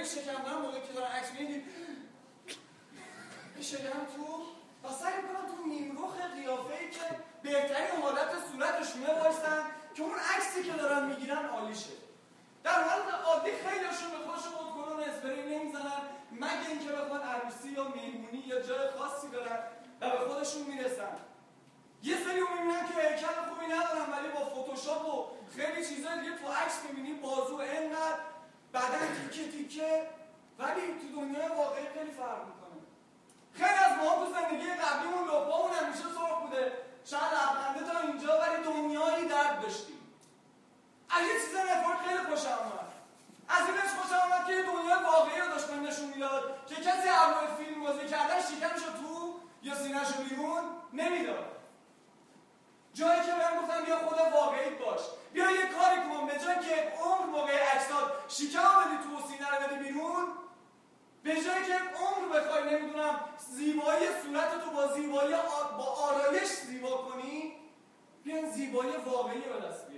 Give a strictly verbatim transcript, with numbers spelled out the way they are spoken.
شکم دارم موقعی که دارن عکس میگیرن شکم تو و سعی میکنم تو نیمروخ قیافه‌ای که بهترین حالت صورتشونه وایسن که اون عکسی که دارن میگیرن عالی شه. در حالت عادی خیلیشون به خودشون ادکلون اسپری نمیزنن مگه اینکه بخوان عروسی یا مهمونی یا جای خاصی برن و به خودشون میرسن. یه سری رو میبینن که هیکل خوبی ندارن ولی با فتوشاپ و خیلی چیزای دیگه تو عکس میبینی بازو اینقدر بدن تیکه تیکه ولی تو دنیای واقعی خیلی فرق میکنه. خیلی از ما تو زندگی قبلیمون لپامون همیشه سرخ بوده شاید لبخنده تا اینجا ولی دنیایی درد داشتیم. از یه چیز نفرق خیلی خوشم اومد. از اینش خوشم اومد که یه دنیای واقعی رو داشت من نشون میداد که کسی هر فیلم بازی کردن شکمشو تو یا سینه‌شو بیرون نمیداد. جایی که من گفتم بیا خود واقعیت باش بیا یه کاری کن به جایی که عمر موقع عکسات شکم بدی تو و سینه رو بدی بیرون به جایی که عمر بخوای نمیدونم زیبایی صورتتو با زیبایی آ... با آرایش زیبا کنی بیان زیبایی واقعی به دست بیاری.